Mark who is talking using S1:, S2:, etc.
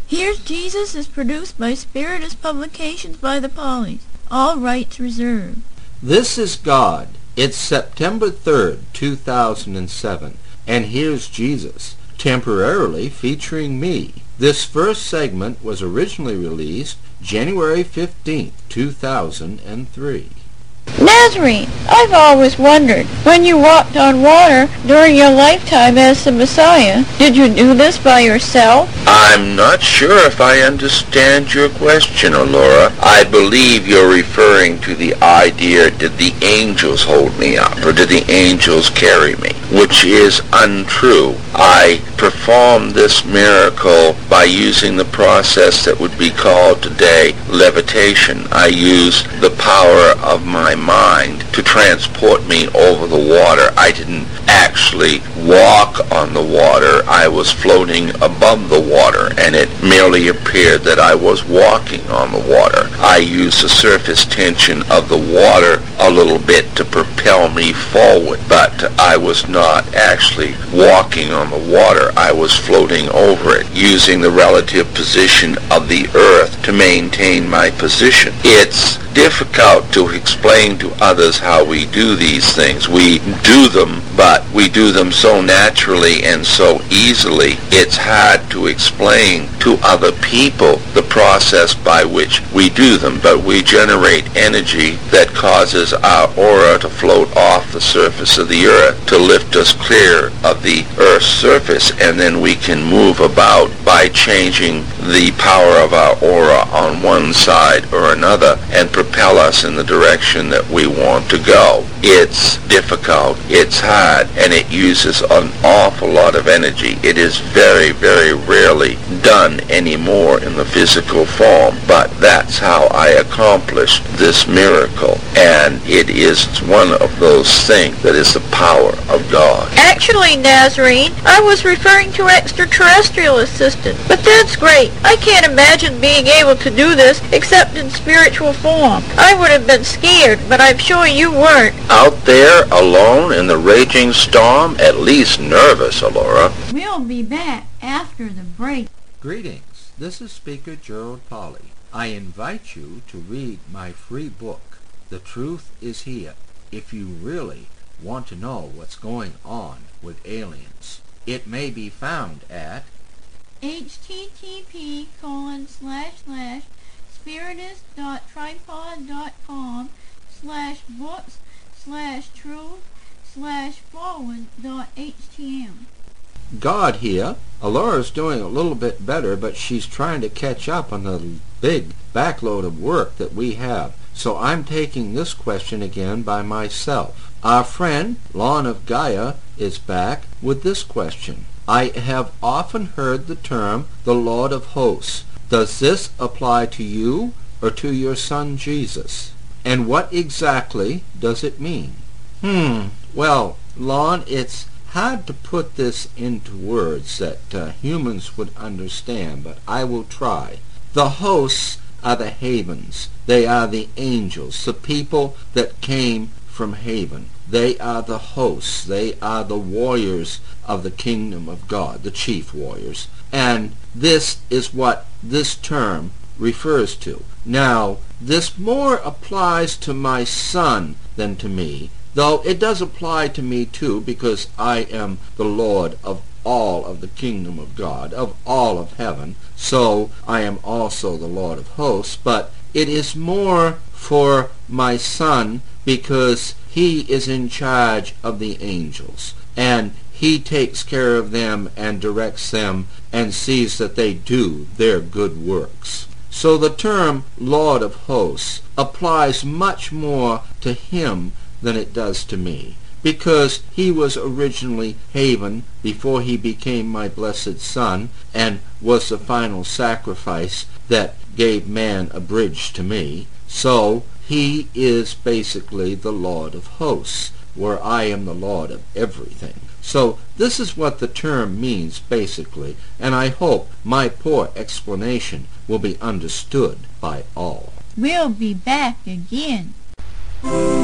S1: Here's Jesus is produced by Spiritus Publications by the Pollies. All rights reserved.
S2: This is God. It's September 3rd, 2007, and here's Jesus, temporarily featuring me. This first segment was originally released January 15th, 2003.
S1: Nazarene, I've always wondered, when you walked on water during your lifetime as the Messiah, did you do this by yourself?
S3: I'm not sure if I understand your question, Alora. I believe you're referring to the idea, did the angels hold me up, or did the angels carry me? Which is untrue. I performed this miracle by using the process that would be called today levitation. I used the power of my mind to transport me over the water. I didn't actually walk on the water. I was floating above the water, and it merely appeared that I was walking on the water. I used the surface tension of the water a little bit to propel me forward, but I was not actually walking on the water. I was floating over it, using the relative position of the earth to maintain my position. It's difficult to explain to others how we do these things. We do them, but we do them so naturally and so easily, it's hard to explain to other people the process by which we do them. But we generate energy that causes our aura to float off the surface of the earth, to lift us clear of the earth's surface, and then we can move about by changing the power of our aura on one side or another and propel us in the direction that we want to go. It's difficult, it's hard, and it uses an awful lot of energy. It is very, very rarely done anymore in the physical form, but that's how I accomplished this miracle, and it is one of those things that is the power of God.
S1: Actually, Nazarene, I was referring to extraterrestrial assistance, but that's great. I can't imagine being able to do this except in spiritual form. I would have been scared, but I'm sure you weren't.
S3: Out there, alone in the raging storm, at least nervous, Alora.
S1: We'll be back after the break.
S2: Greetings. This is Speaker Gerald Polly. I invite you to read my free book, The Truth Is Here, if you really want to know what's going on with aliens. It may be found at
S1: http://spiritus.tripod.com/books/truth/forward.htm.
S2: God here. Alora's doing a little bit better, but she's trying to catch up on the big backload of work that we have. So I'm taking this question again by myself. Our friend, Lon of Gaia, is back with this question. I have often heard the term the Lord of Hosts. Does this apply to you or to your son Jesus? And what exactly does it mean? Well, Lon, it's hard to put this into words that humans would understand, but I will try. The hosts are the havens. They are the angels, the people that came from haven. They are the hosts. They are the warriors of the kingdom of God, the chief warriors. And this is what this term refers to. Now, this more applies to my son than to me, though it does apply to me too, because I am the Lord of all of the kingdom of God, of all of heaven, so I am also the Lord of hosts. But it is more for my son because he is in charge of the angels, and he takes care of them and directs them and sees that they do their good works. So the term Lord of Hosts applies much more to him than it does to me, because he was originally Haven before he became my blessed son and was the final sacrifice that gave man a bridge to me. So he is basically the Lord of Hosts, where I am the Lord of everything. So this is what the term means basically, and I hope my poor explanation will be understood by all.
S1: We'll be back again.